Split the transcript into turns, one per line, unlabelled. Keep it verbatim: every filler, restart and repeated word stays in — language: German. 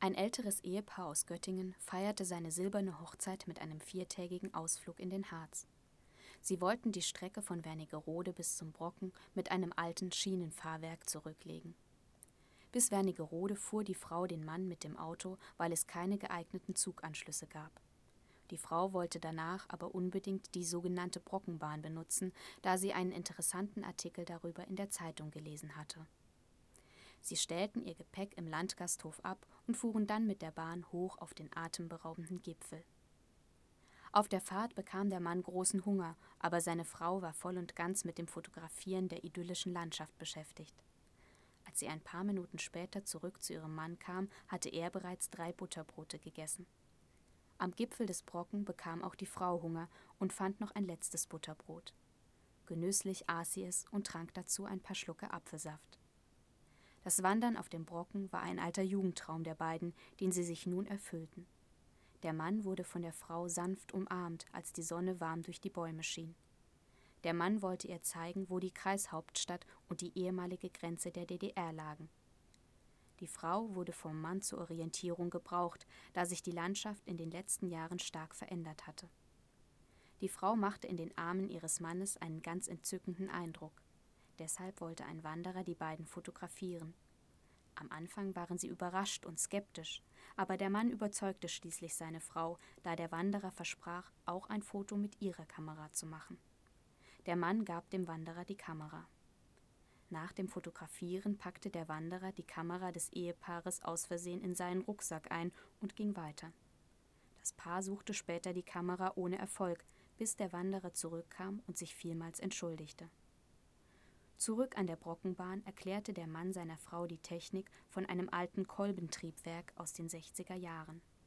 Ein älteres Ehepaar aus Göttingen feierte seine silberne Hochzeit mit einem viertägigen Ausflug in den Harz. Sie wollten die Strecke von Wernigerode bis zum Brocken mit einem alten Schienenfahrwerk zurücklegen. Bis Wernigerode fuhr die Frau den Mann mit dem Auto, weil es keine geeigneten Zuganschlüsse gab. Die Frau wollte danach aber unbedingt die sogenannte Brockenbahn benutzen, da sie einen interessanten Artikel darüber in der Zeitung gelesen hatte. Sie stellten ihr Gepäck im Landgasthof ab und fuhren dann mit der Bahn hoch auf den atemberaubenden Gipfel. Auf der Fahrt bekam der Mann großen Hunger, aber seine Frau war voll und ganz mit dem Fotografieren der idyllischen Landschaft beschäftigt. Als sie ein paar Minuten später zurück zu ihrem Mann kam, hatte er bereits drei Butterbrote gegessen. Am Gipfel des Brocken bekam auch die Frau Hunger und fand noch ein letztes Butterbrot. Genüsslich aß sie es und trank dazu ein paar Schlucke Apfelsaft. Das Wandern auf dem Brocken war ein alter Jugendtraum der beiden, den sie sich nun erfüllten. Der Mann wurde von der Frau sanft umarmt, als die Sonne warm durch die Bäume schien. Der Mann wollte ihr zeigen, wo die Kreishauptstadt und die ehemalige Grenze der D D R lagen. Die Frau wurde vom Mann zur Orientierung gebraucht, da sich die Landschaft in den letzten Jahren stark verändert hatte. Die Frau machte in den Armen ihres Mannes einen ganz entzückenden Eindruck. Deshalb wollte ein Wanderer die beiden fotografieren. Am Anfang waren sie überrascht und skeptisch, aber der Mann überzeugte schließlich seine Frau, da der Wanderer versprach, auch ein Foto mit ihrer Kamera zu machen. Der Mann gab dem Wanderer die Kamera. Nach dem Fotografieren packte der Wanderer die Kamera des Ehepaares aus Versehen in seinen Rucksack ein und ging weiter. Das Paar suchte später die Kamera ohne Erfolg, bis der Wanderer zurückkam und sich vielmals entschuldigte. Zurück an der Brockenbahn erklärte der Mann seiner Frau die Technik von einem alten Kolbentriebwerk aus den sechziger Jahren.